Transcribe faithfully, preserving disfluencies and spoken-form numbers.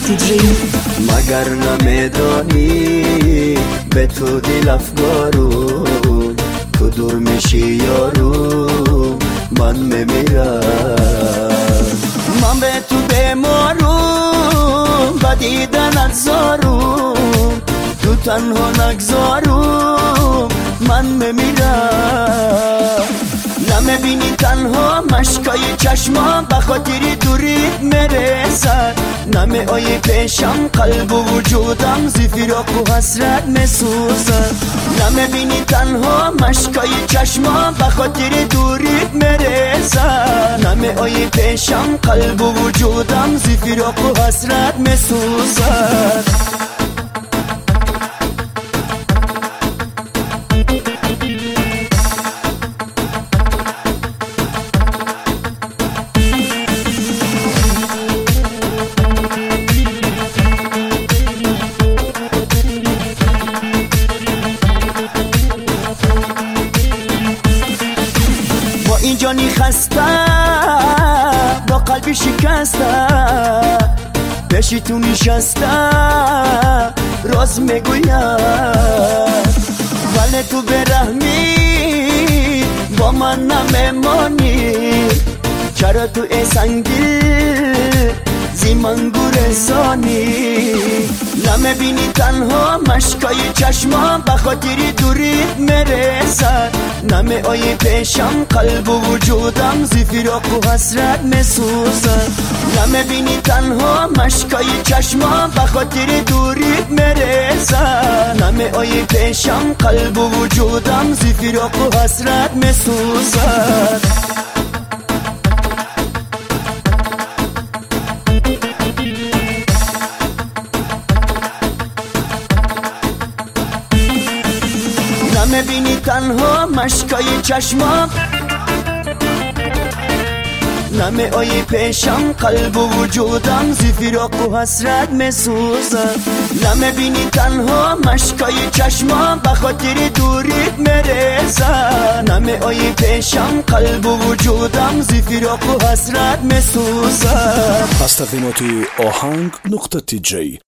نقطه جی. مگر نمیدانی به تو دل افگارم، تو دور میشی یارو من میمیرم. من به تو بمارم و دیدنت زارم، تو تنها نگذارم من میمیرم. نمیبینی تنها مشکای چشمام به خاطری دوریت میرسد، نمی آیی پیشم قلب و وجودم زی فراق و حسرت میسوزد. نمیبینی تنها مشکای چشمام به خاطری دوریت میرسد، نمی آیی پیشم قلب و وجودم زی فراق و حسرت میسوزد. این جانی خسته با قلبی شکسته، پیشی تو نشسته راز میگوید، ولی تو برحمی با من نمیمانی. چرا تو ای سنگی زی من گورستانی؟ نمیبینی تنها مشکای چشمام به خاطری دوریت میرسد، نمی آیی پیشم قلب و وجودم زی فراق و حسرت میسوزد. نمیبینی تنها مشکای چشمام به خاطری دوریت میرسد، نمی آیی پیشم قلب و وجودم زی فراق و حسرت میسوزد. نمیبینی تنها مشکای چشمام، نمی آیی پیشم قلب و وجودم زی فراق و حسرت میسوزد. نمیبینی تنها مشکای چشمام به خاطری دوریت میرسد، نمی آیی پیشم قلب و وجودم زی فراق و حسرت میسوزد. از تقدیمات آهنگ نقطه جی